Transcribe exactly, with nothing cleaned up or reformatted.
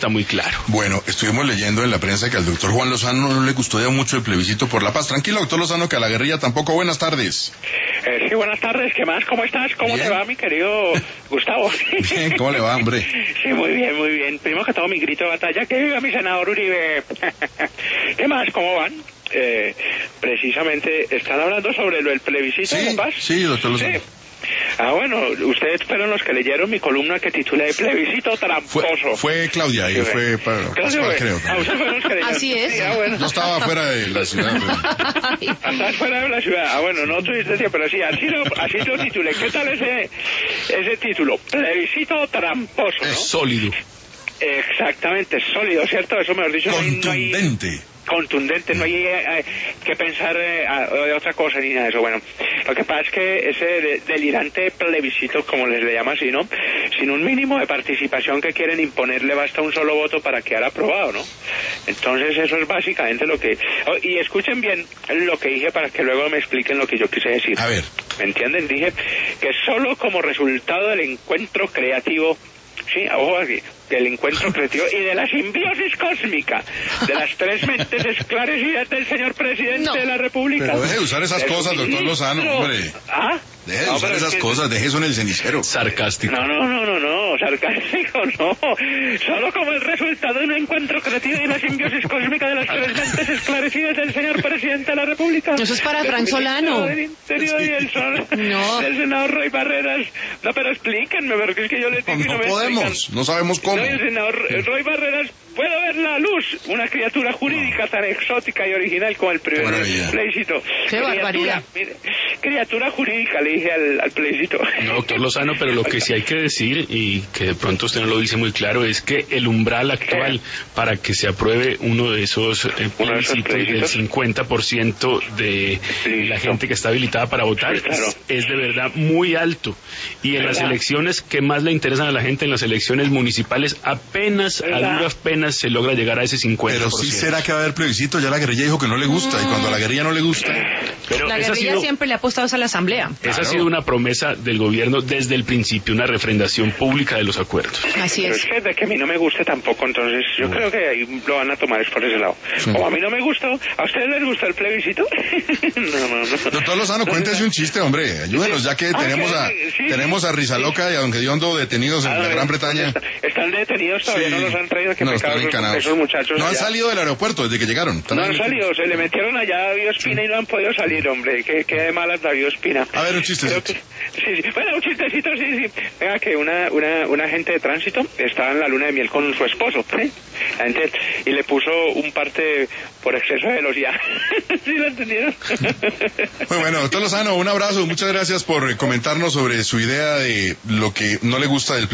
está muy claro. Bueno, estuvimos leyendo en la prensa que al doctor Juan Lozano no le gustó ya mucho el plebiscito por la paz. Tranquilo, doctor Lozano, que a la guerrilla tampoco. Buenas tardes. Eh, sí, buenas tardes. ¿Qué más? ¿Cómo estás? ¿Cómo Bien. te va, mi querido Gustavo? Bien, ¿cómo le va, hombre? Sí, muy bien, muy bien. Primero que todo, mi grito de batalla. ¡Que viva mi senador Uribe! ¿Qué más? ¿Cómo van? Eh, precisamente, ¿están hablando sobre lo del plebiscito Sí, de la paz? sí, doctor Lozano. Sí. Ah, bueno, ustedes fueron los que leyeron mi columna que titulé Plebiscito Tramposo. Fue, fue Claudia, y Sí, fue para Claudia, Pascual, creo. ah, ustedes fueron los que leyeron. Así es. Sí, ah, bueno. Yo estaba fuera de la ciudad. Pero... Estás fuera de la ciudad. Ah, bueno, no tuviste tiempo, pero sí, así lo, así lo titulé. ¿Qué tal ese, ese título? Plebiscito Tramposo, ¿no? Es sólido. Exactamente, sólido, ¿cierto? Eso mejor dicho, no hay- no hay- Contundente. contundente, no hay eh, que pensar eh, de otra cosa ni nada de eso. Bueno, lo que pasa es que ese de- delirante plebiscito, como les le llama así, ¿no? Sin un mínimo de participación que quieren imponerle, basta un solo voto para quedar aprobado, ¿no? Entonces eso es básicamente lo que... oh, y escuchen bien lo que dije para que luego me expliquen lo que yo quise decir. A ver. ¿Me entienden? Dije que solo como resultado del encuentro creativo, sí, ojo aquí, del encuentro creativo y de la simbiosis cósmica de las tres mentes esclarecidas del señor presidente No. de la República. Pero deje de usar esas Del cosas, doctor Lozano, ministro- hombre. ¿Ah? Deje de No, usar pero esas es que- cosas, deje eso en el cenicero. Sarcástico. No, no, no, no, no, sarcástico, no. Solo como el resultado de un encuentro creativo y la simbiosis cósmica de las tres mentes esclarecidas del señor presidente de la República. Eso es para Del Frank ministro Solano. del Interior y el sol, No. del senador Roy Barreras. No, pero explíquenme, porque es que yo les digo y no No me podemos, explican. no sabemos cómo. No, y el senador Roy Barreras puede ver la luz, una criatura jurídica tan exótica y original como el primer maravilla. plebiscito. Qué Criatura, barbaridad. mire, criatura jurídica, le dije al, al plebiscito. No, doctor Lozano, pero lo que sí hay que decir, y que de pronto usted no lo dice muy claro, es que el umbral actual para que se apruebe uno de esos eh, Uno de esos plebiscitos del plebiscitos. cincuenta por ciento de la Listo. gente que está habilitada para votar Sí, claro. es, es de verdad muy alto. Y en las ¿Verdad? elecciones que más le interesan a la gente, en las elecciones municipales, apenas, a ¿Verdad? duras penas, se logra llegar a ese cincuenta Pero por ciento. sí será que va a haber plebiscito, ya la guerrilla dijo que no le gusta, y cuando a la guerrilla no le gusta... Pero La esa ha guerrilla sido- siempre le ha apostado a la asamblea. Esa Claro. ha sido una promesa del gobierno desde el principio, una refrendación pública de los acuerdos. Así Pero es. es que de que a mí no me guste tampoco, entonces yo creo que ahí lo van a tomar es por ese lado. Como a mí no me gustó, ¿a ustedes les gustó el plebiscito? no, no, no. Doctor Lozano, cuéntese un chiste, hombre. Ayúdenos, ya que Ah, tenemos a sí, sí, tenemos a sí. Rizaloca y a Don Gediondo detenidos en Ah, la no, Gran Bretaña. Están detenidos todavía, Sí. no los han traído, que No, pecado están esos, encanados. esos muchachos. No han allá. salido del aeropuerto desde que llegaron. Están No ahí han metidos. salido, se le metieron allá a David Ospina y no han podido salir, hombre. Qué, qué de malas David Ospina. A ver, un Creo chistecito. que- sí, sí. Bueno, un chistecito, sí, sí. Venga, que una, una, una agente de tránsito estaba en la luna de miel con su esposo, ¿sí? La gente, y le puso un parte por exceso de velocidad. ¿Sí lo entendieron? Muy bueno, doctor Lozano, un abrazo. Muchas gracias por comentarnos sobre su idea de lo que no le gusta del